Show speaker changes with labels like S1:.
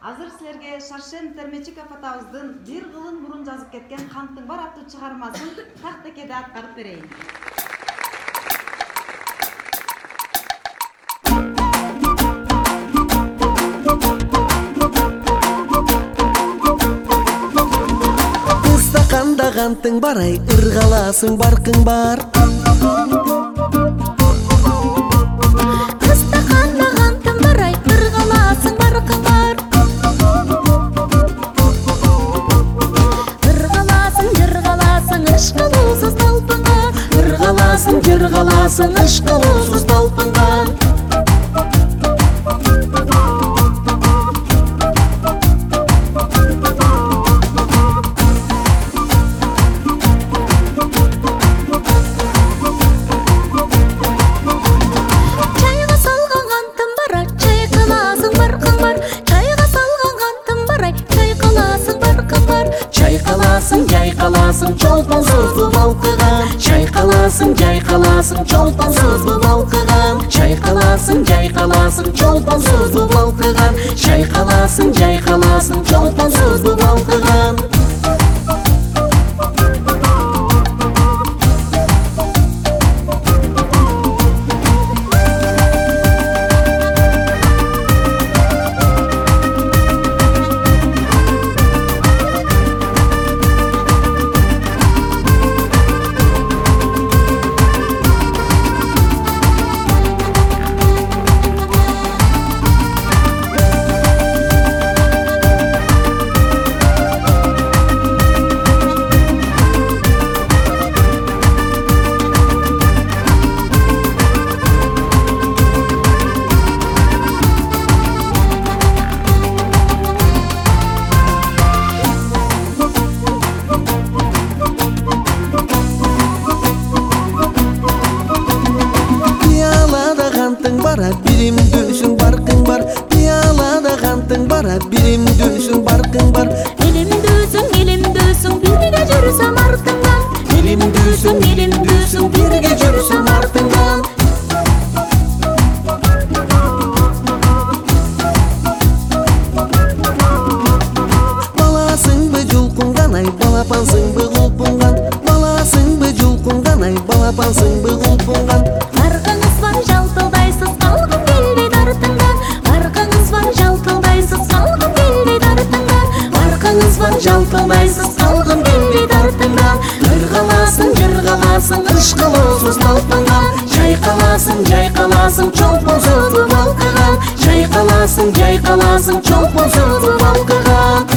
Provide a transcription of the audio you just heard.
S1: Азыр силерге Шаршен Термечиков атабыздын бир кылын мурун жазып кеткен Канттың бар аттуу чыгармасын тактекеде аткарып берейин.
S2: Канда Канттың бар ай, ыргаласың баркың бар.
S3: Канда Канттың бар ай, ыргаласың баркың бар. Ыргаласың, жыргаласың, ышкылуусуз талпынга.
S2: Ыргаласың, жыргаласың, ышкылуусуз талпынга. Чайкаласың, чолпонсуз балкыган. Чайкаласың, жайкаласың, чолпонсуз балкыган. Чайкаласың, жайкаласың, чолпонсуз балкыган. Чайкаласың, жайкаласың, чолпонсуз балкыган. Биримдүүсүң баркың бар. Пиялада Канттың бар, биримдүүсүң баркың бар.
S3: Илимдүүсүң, илимдүүсүң, бирге жүрсөм артыңдан.
S2: Илимдүүсүң, илимдүүсүң, бирге жүрсөм артыңдан. Баласыңбы жулкунган ай, балапансыңбы кулпунган. Баласыңбы жулкунган ай, балапансыңбы кулпунган.
S3: Аркаңыз бар, жалтылдайсыз, калгым келбей артыңдан. Аркаңыз бар, жалтылдайсыз, калгым келбей артыңдан.
S2: Аркаңыз бар, жалтылдайсыз, калгым келбей артыңдан. Ыргаласың, жыргаласың, ышкылуусуз талпынган. Чайкаласың, жайкаласың, чолпонсуз балкыган. Чайкаласың, жайкаласың, чолпонсуз балкыган.